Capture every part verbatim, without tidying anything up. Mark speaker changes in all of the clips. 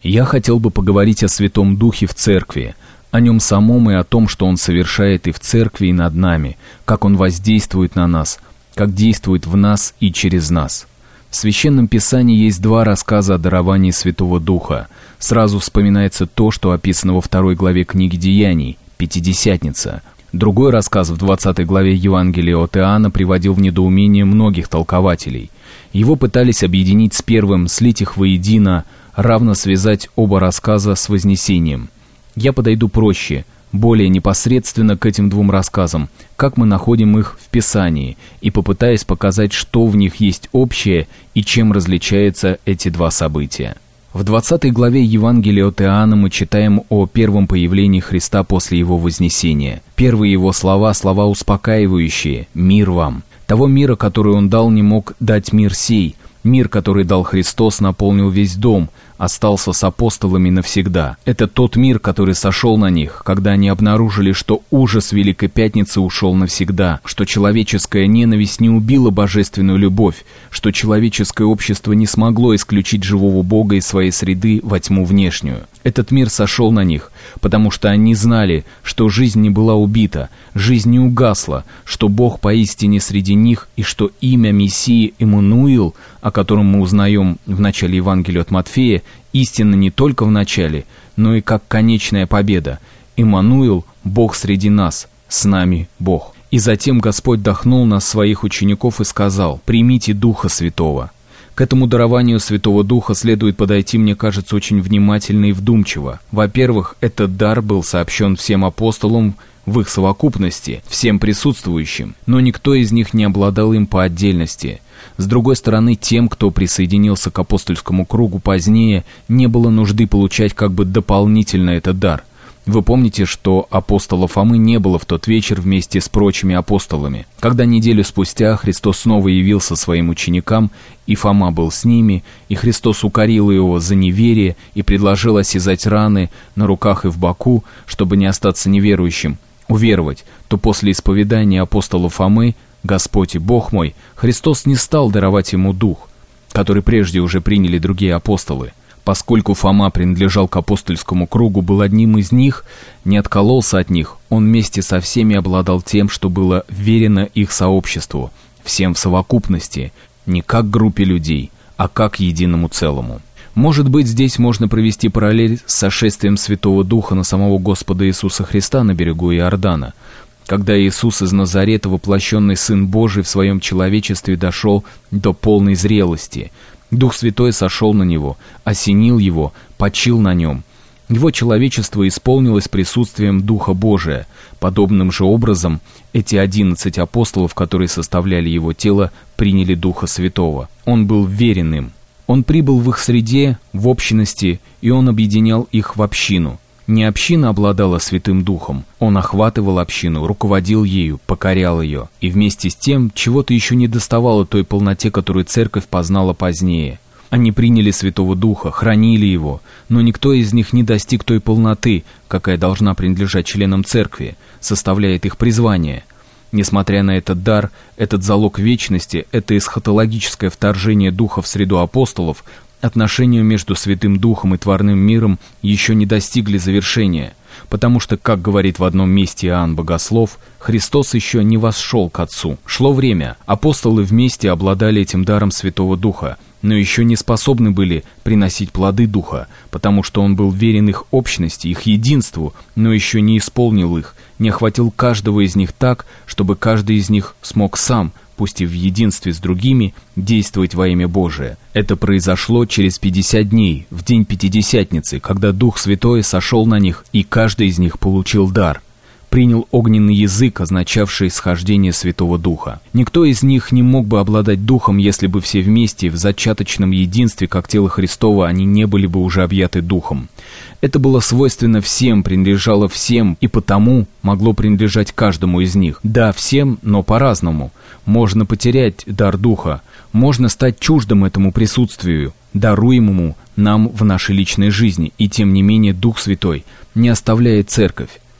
Speaker 1: Я хотел бы поговорить о Святом Духе в Церкви, о Нем самом и о том, что Он совершает и в Церкви, и над нами, как Он воздействует на нас, как действует в нас и через нас. В Священном Писании есть два рассказа о даровании Святого Духа. Сразу вспоминается то, что описано во второй главе книги Деяний, Пятидесятница. Другой рассказ в двадцатой главе Евангелия от Иоанна приводил в недоумение многих толкователей. Его пытались объединить с первым, слить их воедино, равно связать оба рассказа с Вознесением. Я подойду проще, более непосредственно к этим двум рассказам, как мы находим их в Писании, и попытаюсь показать, что в них есть общее и чем различаются эти два события. В двадцатой главе Евангелия от Иоанна мы читаем о первом появлении Христа после Его вознесения. Первые Его слова – слова успокаивающие: «Мир вам». Того мира, который Он дал, не мог дать мир сей. Мир, который дал Христос, наполнил весь дом, остался с апостолами навсегда. Это тот мир, который сошел на них, когда они обнаружили, что ужас Великой Пятницы ушел навсегда, что человеческая ненависть не убила божественную любовь, что человеческое общество не смогло исключить живого Бога из своей среды во тьму внешнюю. Этот мир сошел на них, потому что они знали, что жизнь не была убита, жизнь не угасла, что Бог поистине среди них и что имя Мессии Эммануил, о котором мы узнаем в начале Евангелия от Матфея, истинно не только в начале, но и как конечная победа. Эммануил – Бог среди нас, с нами Бог. И затем Господь дохнул на своих учеников и сказал: «Примите Духа Святого». К этому дарованию Святого Духа следует подойти, мне кажется, очень внимательно и вдумчиво. Во-первых, этот дар был сообщен всем апостолам в их совокупности, всем присутствующим, но никто из них не обладал им по отдельности. С другой стороны, тем, кто присоединился к апостольскому кругу позднее, не было нужды получать как бы дополнительно этот дар. Вы помните, что апостола Фомы не было в тот вечер вместе с прочими апостолами. Когда неделю спустя Христос снова явился своим ученикам, и Фома был с ними, и Христос укорил его за неверие и предложил осязать раны на руках и в боку, чтобы не остаться неверующим, уверовать, то после исповедания апостола Фомы «Господь и Бог мой», Христос не стал даровать ему Дух, который прежде уже приняли другие апостолы. Поскольку Фома принадлежал к апостольскому кругу, был одним из них, не откололся от них, он вместе со всеми обладал тем, что было верено их сообществу, всем в совокупности, не как группе людей, а как единому целому. Может быть, здесь можно провести параллель с сошествием Святого Духа на самого Господа Иисуса Христа на берегу Иордана, когда Иисус из Назарета, воплощенный Сын Божий, в своем человечестве дошел до полной зрелости. Дух Святой сошел на Него, осенил Его, почил на Нем. Его человечество исполнилось присутствием Духа Божия. Подобным же образом эти одиннадцать апостолов, которые составляли Его тело, приняли Духа Святого. Он был верен им. Он прибыл в их среде, в общности, и Он объединял их в общину. Не община обладала Святым Духом, Он охватывал общину, руководил ею, покорял ее, и вместе с тем чего-то еще не доставало той полноте, которую Церковь познала позднее. Они приняли Святого Духа, хранили Его, но никто из них не достиг той полноты, какая должна принадлежать членам Церкви, составляет их призвание. Несмотря на этот дар, этот залог вечности, это эсхатологическое вторжение Духа в среду апостолов, отношения между Святым Духом и тварным миром еще не достигли завершения, потому что, как говорит в одном месте Иоанн Богослов, Христос еще не восшел к Отцу. Шло время, апостолы вместе обладали этим даром Святого Духа, но еще не способны были приносить плоды Духа, потому что Он был верен их общности, их единству, но еще не исполнил их, не охватил каждого из них так, чтобы каждый из них смог сам, пусть и в единстве с другими, действовать во имя Божие. Это произошло через пятьдесят дней, в день Пятидесятницы, когда Дух Святой сошел на них, и каждый из них получил дар. Принял огненный язык, означавший схождение Святого Духа. Никто из них не мог бы обладать Духом, если бы все вместе, в зачаточном единстве, как тело Христово, они не были бы уже объяты Духом. Это было свойственно всем, принадлежало всем, и потому могло принадлежать каждому из них. Да, всем, но по-разному. Можно потерять дар Духа, можно стать чуждым этому присутствию, даруемому нам в нашей личной жизни, и тем не менее Дух Святой не оставляет Церковь.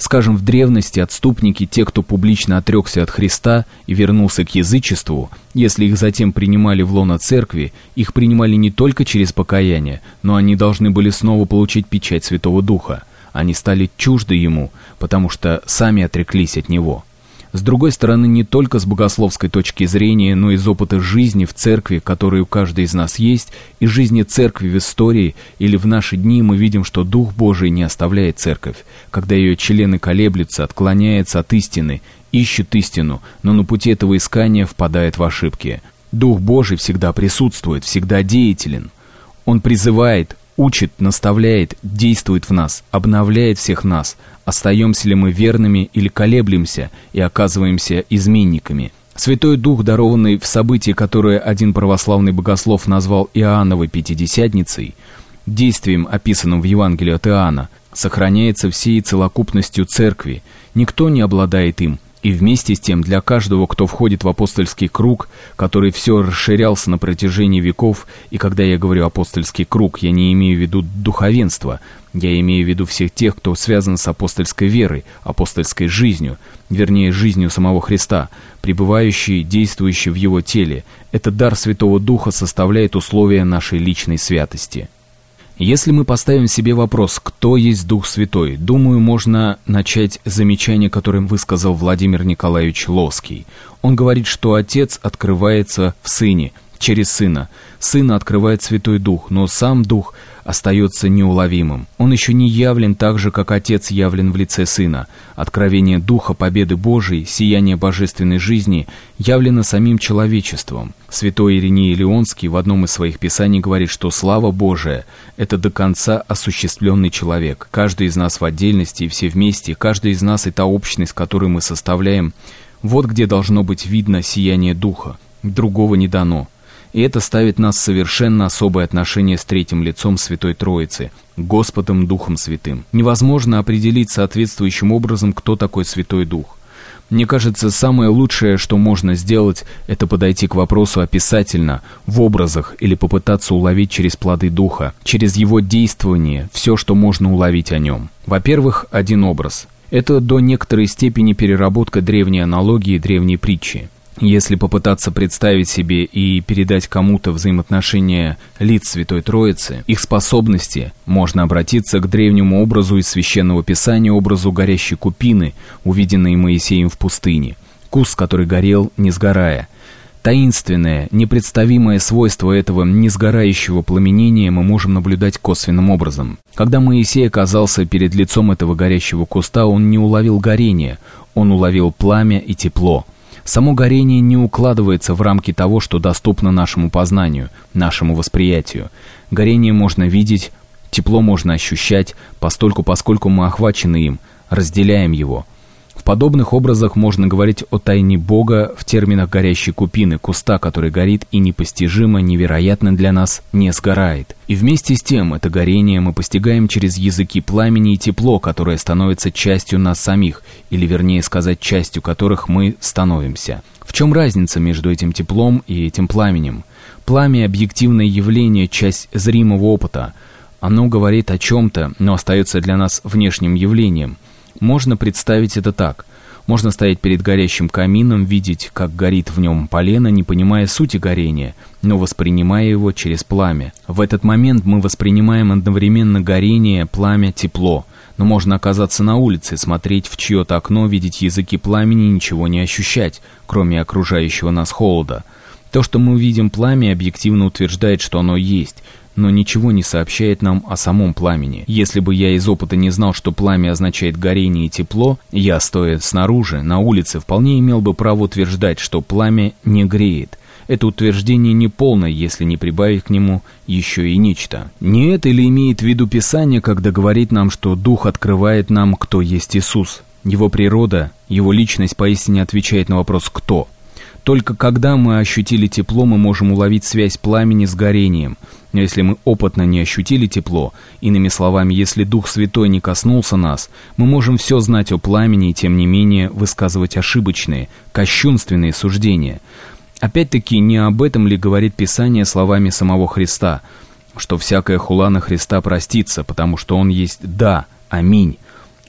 Speaker 1: Скажем, в древности отступники, те, кто публично отрекся от Христа и вернулся к язычеству, если их затем принимали в лоно церкви, их принимали не только через покаяние, но они должны были снова получить печать Святого Духа. Они стали чужды Ему, потому что сами отреклись от Него. С другой стороны, не только с богословской точки зрения, но и из опыта жизни в церкви, который у каждой из нас есть, и жизни церкви в истории или в наши дни мы видим, что Дух Божий не оставляет церковь, когда ее члены колеблются, отклоняются от истины, ищут истину, но на пути этого искания впадают в ошибки. Дух Божий всегда присутствует, всегда деятелен. Он призывает, учит, наставляет, действует в нас, обновляет всех нас. Остаемся ли мы верными или колеблемся и оказываемся изменниками? Святой Дух, дарованный в событии, которое один православный богослов назвал Иоанновой Пятидесятницей, действием, описанным в Евангелии от Иоанна, сохраняется всей целокупностью Церкви. Никто не обладает им. И вместе с тем для каждого, кто входит в апостольский круг, который все расширялся на протяжении веков, и когда я говорю апостольский круг, я не имею в виду духовенство, я имею в виду всех тех, кто связан с апостольской верой, апостольской жизнью, вернее, жизнью самого Христа, пребывающий, действующий в Его теле. Этот дар Святого Духа составляет условия нашей личной святости. Если мы поставим себе вопрос, кто есть Дух Святой, думаю, можно начать с замечания, которое высказал Владимир Николаевич Лоский. Он говорит, что Отец открывается в Сыне, через Сына. Сына открывает Святой Дух, но сам Дух остается неуловимым. Он еще не явлен так же, как Отец явлен в лице Сына. Откровение Духа, победы Божией, сияние божественной жизни явлено самим человечеством. Святой Ириней Леонский в одном из своих писаний говорит, что слава Божия — это до конца осуществленный человек. Каждый из нас в отдельности и все вместе, каждый из нас — это общность, которую мы составляем. Вот где должно быть видно сияние Духа. Другого не дано. И это ставит нас в совершенно особое отношение с третьим лицом Святой Троицы, Господом Духом Святым. Невозможно определить соответствующим образом, кто такой Святой Дух. Мне кажется, самое лучшее, что можно сделать, это подойти к вопросу описательно, в образах, или попытаться уловить через плоды Духа, через его действование, все, что можно уловить о нем. Во-первых, один образ. Это до некоторой степени переработка древней аналогии, древней притчи. Если попытаться представить себе и передать кому-то взаимоотношения лиц Святой Троицы, их способности, можно обратиться к древнему образу из Священного Писания, образу горящей купины, увиденной Моисеем в пустыне, куст, который горел, не сгорая. Таинственное, непредставимое свойство этого несгорающего пламенения мы можем наблюдать косвенным образом. Когда Моисей оказался перед лицом этого горящего куста, он не уловил горения, он уловил пламя и тепло. Само горение не укладывается в рамки того, что доступно нашему познанию, нашему восприятию. Горение можно видеть, тепло можно ощущать, постольку, поскольку мы охвачены им, разделяем его. В подобных образах можно говорить о тайне Бога в терминах горящей купины, куста, который горит и непостижимо, невероятно для нас не сгорает. И вместе с тем это горение мы постигаем через языки пламени и тепло, которое становится частью нас самих, или вернее сказать, частью которых мы становимся. В чем разница между этим теплом и этим пламенем? Пламя — объективное явление, часть зримого опыта. Оно говорит о чем-то, но остается для нас внешним явлением. Можно представить это так. Можно стоять перед горящим камином, видеть, как горит в нем полено, не понимая сути горения, но воспринимая его через пламя. В этот момент мы воспринимаем одновременно горение, пламя, тепло. Но можно оказаться на улице, смотреть в чье-то окно, видеть языки пламени и ничего не ощущать, кроме окружающего нас холода. То, что мы видим пламя, объективно утверждает, что оно есть, но ничего не сообщает нам о самом пламени. Если бы я из опыта не знал, что пламя означает горение и тепло, я, стоя снаружи, на улице, вполне имел бы право утверждать, что пламя не греет. Это утверждение неполное, если не прибавить к нему еще и нечто. Не это ли имеет в виду Писание, когда говорит нам, что Дух открывает нам, кто есть Иисус? Его природа, его личность поистине отвечает на вопрос «кто?». Только когда мы ощутили тепло, мы можем уловить связь пламени с горением. Но если мы опытно не ощутили тепло, иными словами, если Дух Святой не коснулся нас, мы можем все знать о пламени и тем не менее высказывать ошибочные, кощунственные суждения. Опять-таки, не об этом ли говорит Писание словами самого Христа, что всякая хула на Христа простится, потому что Он есть «да», «аминь».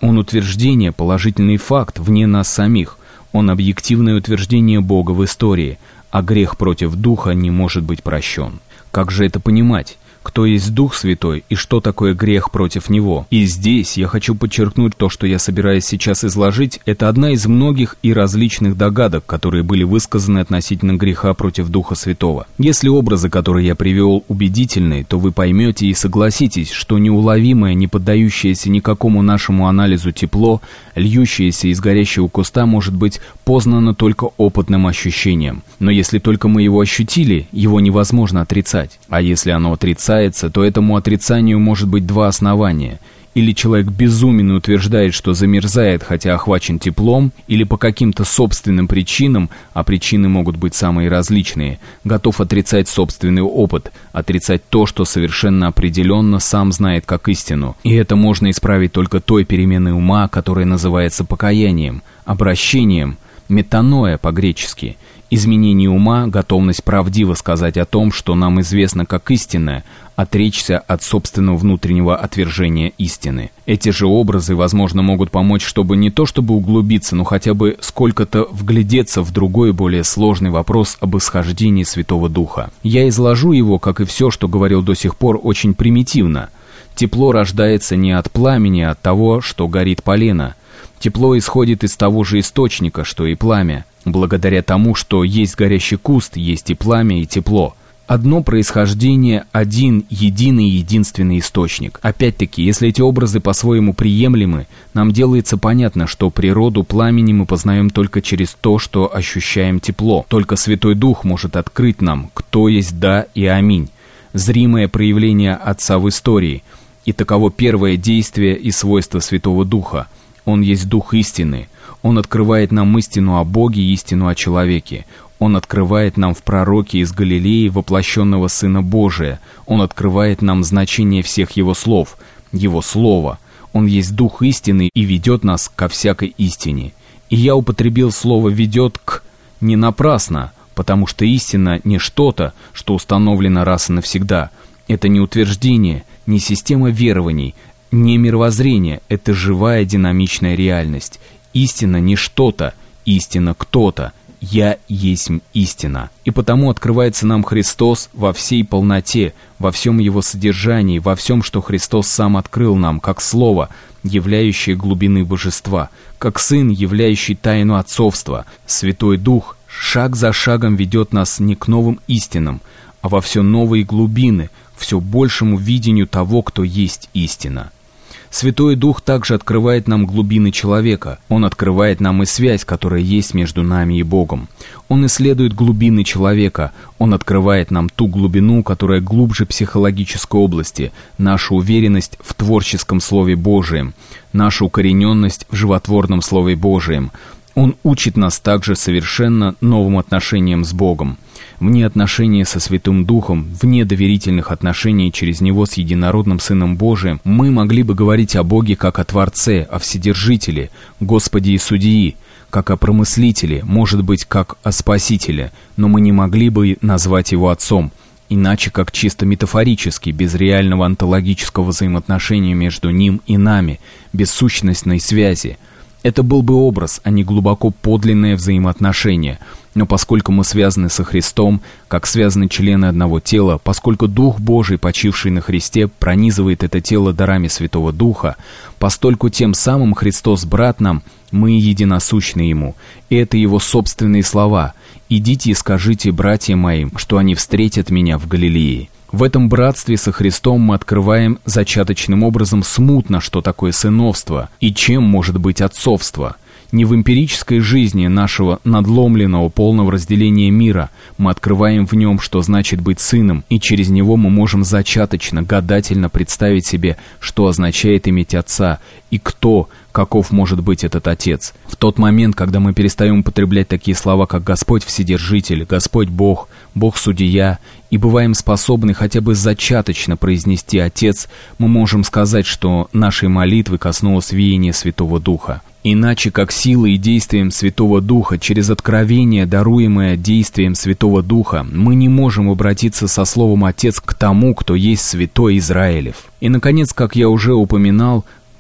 Speaker 1: Он утверждение, положительный факт вне нас самих. Он объективное утверждение Бога в истории, а грех против Духа не может быть прощен. Как же это понимать? Кто есть Дух Святой и что такое грех против Него? И здесь я хочу подчеркнуть то, что я собираюсь сейчас изложить, это одна из многих и различных догадок, которые были высказаны относительно греха против Духа Святого. Если образы, которые я привел, убедительны, то вы поймете и согласитесь, что неуловимое, не поддающееся никакому нашему анализу тепло, льющееся из горящего куста, может быть познано только опытным ощущением. Но если только мы его ощутили, его невозможно отрицать. А если оно отрицается, то этому отрицанию может быть два основания. Или человек безумен и утверждает, что замерзает, хотя охвачен теплом, или по каким-то собственным причинам, а причины могут быть самые различные, готов отрицать собственный опыт, отрицать то, что совершенно определенно сам знает как истину. И это можно исправить только той переменой ума, которая называется покаянием, обращением, метаноя по-гречески. Изменение ума, готовность правдиво сказать о том, что нам известно как истинное, отречься от собственного внутреннего отвержения истины. Эти же образы, возможно, могут помочь, чтобы не то чтобы углубиться, но хотя бы сколько-то вглядеться в другой, более сложный вопрос об исхождении Святого Духа. Я изложу его, как и все, что говорил до сих пор, очень примитивно. Тепло рождается не от пламени, а от того, что горит полено. Тепло исходит из того же источника, что и пламя. Благодаря тому, что есть горящий куст, есть и пламя, и тепло. Одно происхождение, один, единый, единственный источник. Опять-таки, если эти образы по-своему приемлемы, нам делается понятно, что природу пламени мы познаем только через то, что ощущаем тепло. Только Святой Дух может открыть нам, кто есть «да» и «аминь». Зримое проявление Отца в истории. И таково первое действие и свойство Святого Духа. Он есть Дух истины. Он открывает нам истину о Боге и истину о человеке. Он открывает нам в пророке из Галилеи воплощенного Сына Божия. Он открывает нам значение всех Его слов, Его Слова. Он есть Дух истины и ведет нас ко всякой истине. И я употребил слово «ведет к» не напрасно, потому что истина не что-то, что установлено раз и навсегда. Это не утверждение, не система верований, не мировоззрение, это живая динамичная реальность. Истина не что-то, истина кто-то. «Я есть истина». И потому открывается нам Христос во всей полноте, во всем Его содержании, во всем, что Христос Сам открыл нам, как Слово, являющее глубины Божества, как Сын, являющий тайну отцовства. Святой Дух шаг за шагом ведет нас не к новым истинам, а во все новые глубины, все большему видению того, кто есть истина. Святой Дух также открывает нам глубины человека. Он открывает нам и связь, которая есть между нами и Богом. Он исследует глубины человека. Он открывает нам ту глубину, которая глубже психологической области, нашу уверенность в творческом Слове Божием, нашу укорененность в животворном Слове Божием. Он учит нас также совершенно новым отношениям с Богом. Вне отношения со Святым Духом, вне доверительных отношений через Него с Единородным Сыном Божиим, мы могли бы говорить о Боге как о Творце, о Вседержителе, Господе и Судьи, как о Промыслителе, может быть, как о Спасителе, но мы не могли бы назвать Его Отцом, иначе как чисто метафорически, без реального онтологического взаимоотношения между Ним и нами, без сущностной связи. Это был бы образ, а не глубоко подлинное взаимоотношение. Но поскольку мы связаны со Христом, как связаны члены одного тела, поскольку Дух Божий, почивший на Христе, пронизывает это тело дарами Святого Духа, постольку тем самым Христос брат нам, мы единосущны Ему. И это Его собственные слова: «Идите и скажите братьям моим, что они встретят меня в Галилее». В этом братстве со Христом мы открываем зачаточным образом смутно, что такое сыновство и чем может быть отцовство. Не в эмпирической жизни нашего надломленного полного разделения мира мы открываем в нем, что значит быть сыном, и через него мы можем зачаточно, гадательно представить себе, что означает иметь отца, и кто, каков может быть этот отец. В тот момент, когда мы перестаем употреблять такие слова, как Господь Вседержитель, Господь Бог, Бог Судья, и бываем способны хотя бы зачаточно произнести «Отец», мы можем сказать, что нашей молитвы коснулось веяния Святого Духа. Иначе как силой и действием Святого Духа, через откровение, даруемое действием Святого Духа, мы не можем обратиться со словом «Отец» к тому, кто есть Святой Израилев. И, наконец, как я уже упоминал,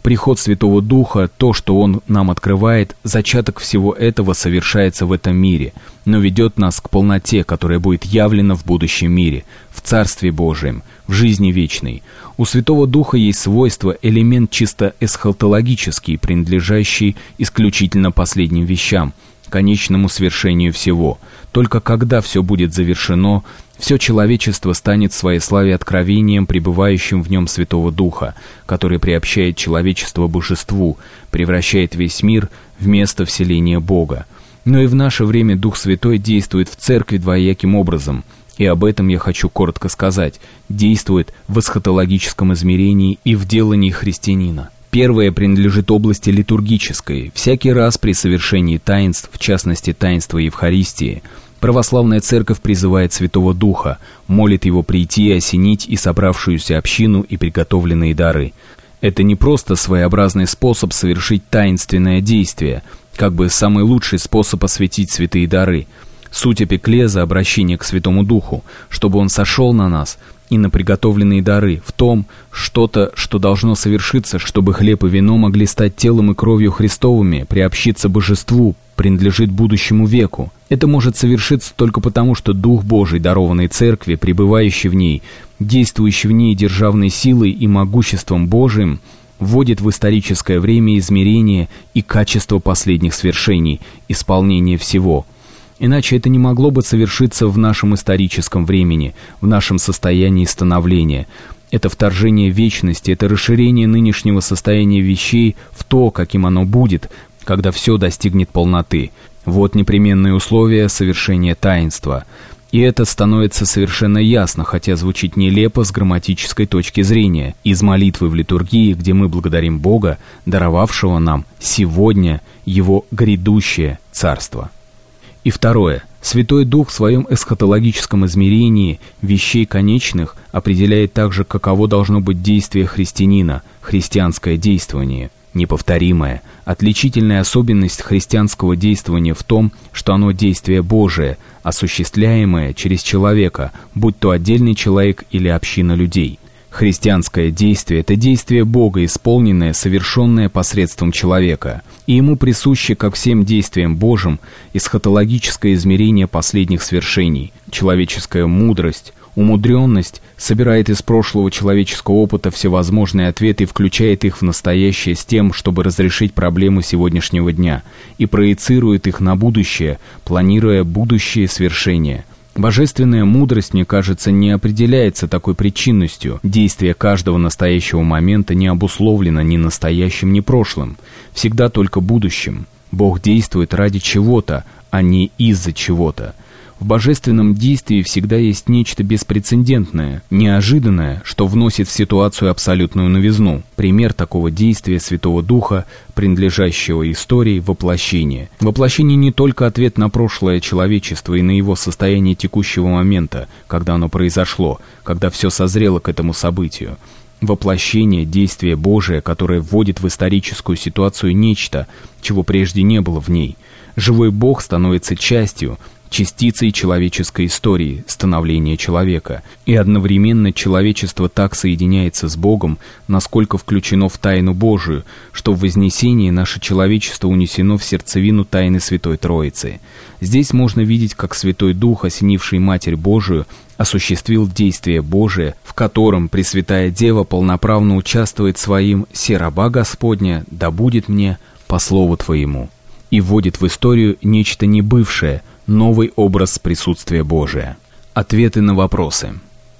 Speaker 1: Приход Святого Духа, то, что Он нам открывает, зачаток всего этого совершается в этом мире, но ведет нас к полноте, которая будет явлена в будущем мире, в Царстве Божием, в жизни вечной. У Святого Духа есть свойство, элемент чисто эсхатологический, принадлежащий исключительно последним вещам, конечному свершению всего. Только когда все будет завершено, все человечество станет в своей славе откровением, пребывающим в нем Святого Духа, который приобщает человечество божеству, превращает весь мир в место вселения Бога. Но и в наше время Дух Святой действует в Церкви двояким образом, и об этом я хочу коротко сказать, действует в эсхатологическом измерении и в делании христианина. Первое принадлежит области литургической. Всякий раз при совершении таинств, в частности таинства Евхаристии, православная церковь призывает Святого Духа, молит Его прийти и осенить и собравшуюся общину и приготовленные дары. Это не просто своеобразный способ совершить таинственное действие, как бы самый лучший способ осветить святые дары. Суть эпиклеза — обращение к Святому Духу, чтобы Он сошел на нас и на приготовленные дары, в том что-то, что должно совершиться, чтобы хлеб и вино могли стать телом и кровью Христовыми, приобщиться божеству, принадлежит будущему веку. Это может совершиться только потому, что Дух Божий, дарованный Церкви, пребывающий в ней, действующий в ней державной силой и могуществом Божиим, вводит в историческое время измерение и качество последних свершений, исполнение всего. Иначе это не могло бы совершиться в нашем историческом времени, в нашем состоянии становления. Это вторжение вечности, это расширение нынешнего состояния вещей в то, каким оно будет, когда все достигнет полноты. Вот непременные условия совершения таинства. И это становится совершенно ясно, хотя звучит нелепо с грамматической точки зрения, из молитвы в литургии, где мы благодарим Бога, даровавшего нам сегодня Его грядущее Царство. И второе. Святой Дух в своем эсхатологическом измерении вещей конечных определяет также, каково должно быть действие христианина, христианское действование, неповторимое. Отличительная особенность христианского действования в том, что оно действие Божие, осуществляемое через человека, будь то отдельный человек или община людей. Христианское действие — это действие Бога, исполненное, совершенное посредством человека. И ему присуще, как всем действиям Божьим, эсхатологическое измерение последних свершений. Человеческая мудрость, умудренность собирает из прошлого человеческого опыта всевозможные ответы и включает их в настоящее с тем, чтобы разрешить проблему сегодняшнего дня, и проецирует их на будущее, планируя будущие свершения. Божественная мудрость, мне кажется, не определяется такой причинностью. Действие каждого настоящего момента не обусловлено ни настоящим, ни прошлым. Всегда только будущим. Бог действует ради чего-то, а не из-за чего-то. В божественном действии всегда есть нечто беспрецедентное, неожиданное, что вносит в ситуацию абсолютную новизну. Пример такого действия Святого Духа, принадлежащего истории воплощения. Воплощение не только ответ на прошлое человечества и на его состояние текущего момента, когда оно произошло, когда все созрело к этому событию. Воплощение — действие Божие, которое вводит в историческую ситуацию нечто, чего прежде не было в ней. Живой Бог становится частью, частицей человеческой истории, становления человека. И одновременно человечество так соединяется с Богом, насколько включено в тайну Божию, что в вознесении наше человечество унесено в сердцевину тайны Святой Троицы. Здесь можно видеть, как Святой Дух, осенивший Матерь Божию, осуществил действие Божие, в котором Пресвятая Дева полноправно участвует своим «Се раба Господня, да будет мне по слову Твоему», и вводит в историю нечто небывшее, новый образ присутствия Божия. Ответы на вопросы.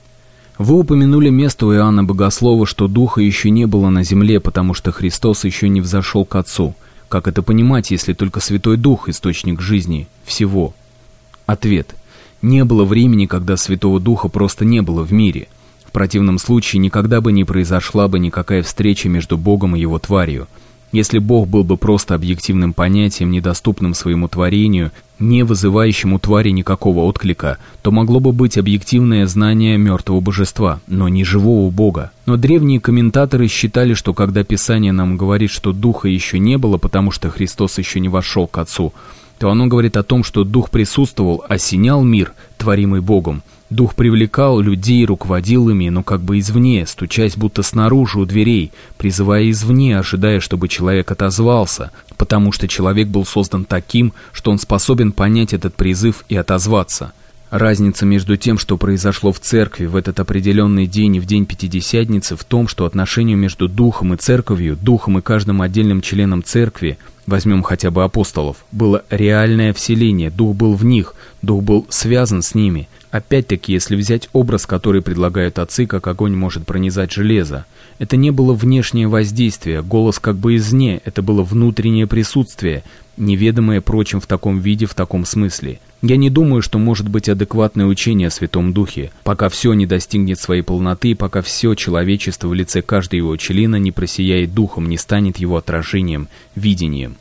Speaker 1: Вы упомянули место у Иоанна Богослова, что Духа еще не было на земле, потому что Христос еще не взошел к Отцу. Как это понимать, если только Святой Дух — источник жизни всего? Ответ. Не было времени, когда Святого Духа просто не было в мире. В противном случае никогда бы не произошла бы никакая встреча между Богом и Его тварью. Если Бог был бы просто объективным понятием, недоступным своему творению, не вызывающим у твари никакого отклика, то могло бы быть объективное знание мертвого божества, но не живого Бога. Но древние комментаторы считали, что когда Писание нам говорит, что Духа еще не было, потому что Христос еще не вошел к Отцу, то оно говорит о том, что Дух присутствовал, осенял мир, творимый Богом, Дух привлекал людей, руководил ими, но как бы извне, стучась будто снаружи у дверей, призывая извне, ожидая, чтобы человек отозвался, потому что человек был создан таким, что он способен понять этот призыв и отозваться. Разница между тем, что произошло в церкви в этот определенный день и в день Пятидесятницы, в том, что отношению между Духом и Церковью, Духом и каждым отдельным членом Церкви, возьмем хотя бы апостолов, было реальное вселение, Дух был в них, Дух был связан с ними. Опять-таки, если взять образ, который предлагают отцы, как огонь может пронизать железо, это не было внешнее воздействие, голос как бы извне, это было внутреннее присутствие, неведомое прочим в таком виде, в таком смысле. Я не думаю, что может быть адекватное учение о Святом Духе, пока все не достигнет своей полноты, пока все человечество в лице каждого его члена не просияет Духом, не станет его отражением, видением.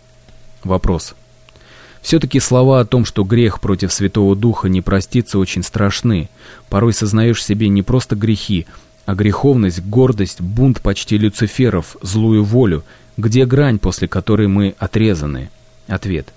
Speaker 1: Вопрос. Все-таки слова о том, что грех против Святого Духа не простится, очень страшны. Порой сознаешь себе не просто грехи, а греховность, гордость, бунт почти люциферов, злую волю. Где грань, после которой мы отрезаны? Ответ.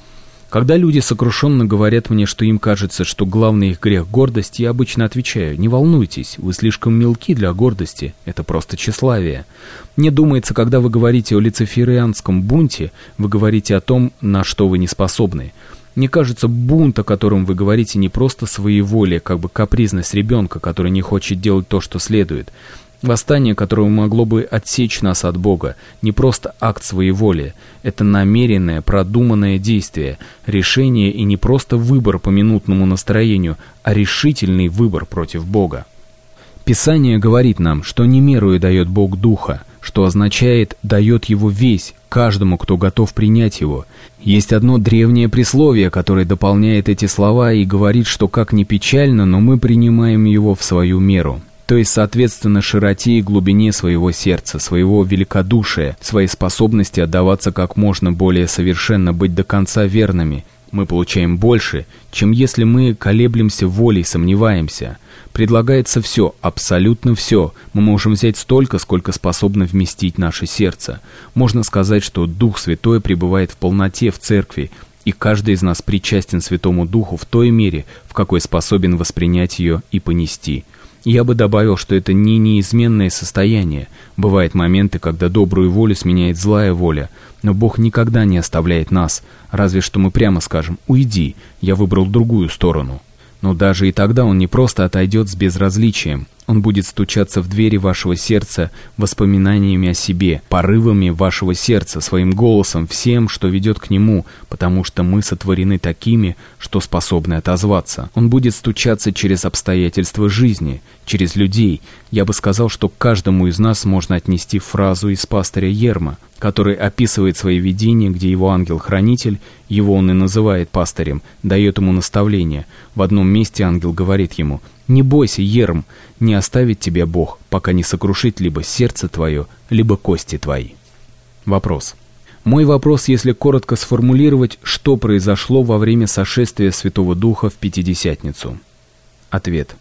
Speaker 1: Когда люди сокрушенно говорят мне, что им кажется, что главный их грех — гордость, я обычно отвечаю: не волнуйтесь, вы слишком мелки для гордости, это просто тщеславие. Мне думается, когда вы говорите о люциферианском бунте, вы говорите о том, на что вы не способны. Мне кажется, бунт, о котором вы говорите, не просто своеволие, как бы капризность ребенка, который не хочет делать то, что следует. Восстание, которое могло бы отсечь нас от Бога, не просто акт своеволия, это намеренное, продуманное действие, решение и не просто выбор по минутному настроению, а решительный выбор против Бога. Писание говорит нам, что не мерою дает Бог Духа, что означает «дает его весь», каждому, кто готов принять его. Есть одно древнее присловие, которое дополняет эти слова и говорит, что как ни печально, но мы принимаем его в свою меру. То есть, соответственно, широте и глубине своего сердца, своего великодушия, своей способности отдаваться как можно более совершенно, быть до конца верными, мы получаем больше, чем если мы колеблемся волей, сомневаемся. Предлагается все, абсолютно все. Мы можем взять столько, сколько способно вместить наше сердце. Можно сказать, что Дух Святой пребывает в полноте в Церкви, и каждый из нас причастен Святому Духу в той мере, в какой способен воспринять ее и понести. Я бы добавил, что это не неизменное состояние. Бывают моменты, когда добрую волю сменяет злая воля, но Бог никогда не оставляет нас, разве что мы прямо скажем: «Уйди, я выбрал другую сторону». Но даже и тогда Он не просто отойдет с безразличием. Он будет стучаться в двери вашего сердца воспоминаниями о себе, порывами вашего сердца, своим голосом, всем, что ведет к Нему, потому что мы сотворены такими, что способны отозваться. Он будет стучаться через обстоятельства жизни, через людей. Я бы сказал, что к каждому из нас можно отнести фразу из пастыря Ерма, который описывает свои видения, где его ангел-хранитель, его он и называет пастырем, дает ему наставление. В одном месте ангел говорит ему: «Не бойся, Ерм, не оставит тебя Бог, пока не сокрушит либо сердце твое, либо кости твои». Вопрос. Мой вопрос, если коротко сформулировать, что произошло во время сошествия Святого Духа в Пятидесятницу? Ответ.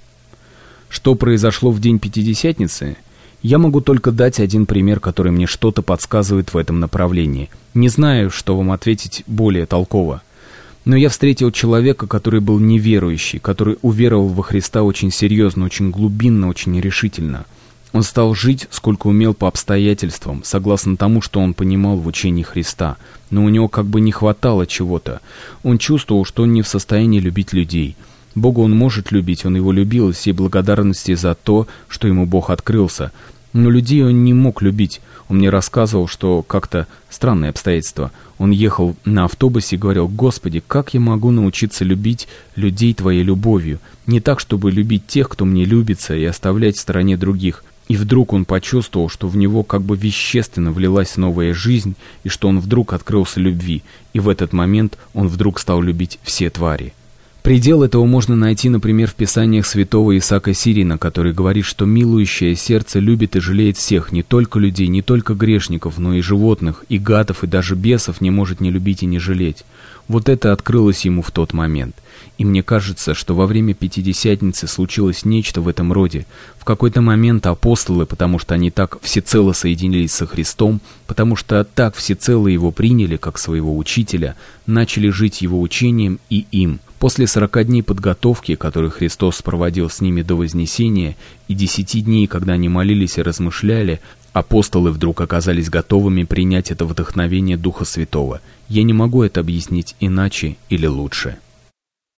Speaker 1: Что произошло в день Пятидесятницы? Я могу только дать один пример, который мне что-то подсказывает в этом направлении. Не знаю, что вам ответить более толково. Но я встретил человека, который был неверующий, который уверовал во Христа очень серьезно, очень глубинно, очень решительно. Он стал жить, сколько умел, по обстоятельствам, согласно тому, что он понимал в учении Христа. Но у него как бы не хватало чего-то. Он чувствовал, что он не в состоянии любить людей. Бога он может любить, он его любил из всей благодарности за то, что ему Бог открылся. Но людей он не мог любить. Он мне рассказывал, что как-то странные обстоятельства. Он ехал на автобусе и говорил: «Господи, как я могу научиться любить людей Твоей любовью? Не так, чтобы любить тех, кто мне любится, и оставлять в стороне других». И вдруг он почувствовал, что в него как бы вещественно влилась новая жизнь, и что он вдруг открылся любви. И в этот момент он вдруг стал любить все твари. Предел этого можно найти, например, в писаниях святого Исаака Сирина, который говорит, что милующее сердце любит и жалеет всех, не только людей, не только грешников, но и животных, и гадов, и даже бесов не может не любить и не жалеть. Вот это открылось ему в тот момент. И мне кажется, что во время Пятидесятницы случилось нечто в этом роде. В какой-то момент апостолы, потому что они так всецело соединились со Христом, потому что так всецело его приняли, как своего учителя, начали жить его учением и им. После сорока дней подготовки, которые Христос проводил с ними до Вознесения, и десяти дней, когда они молились и размышляли, апостолы вдруг оказались готовыми принять это вдохновение Духа Святого. Я не могу это объяснить иначе или лучше.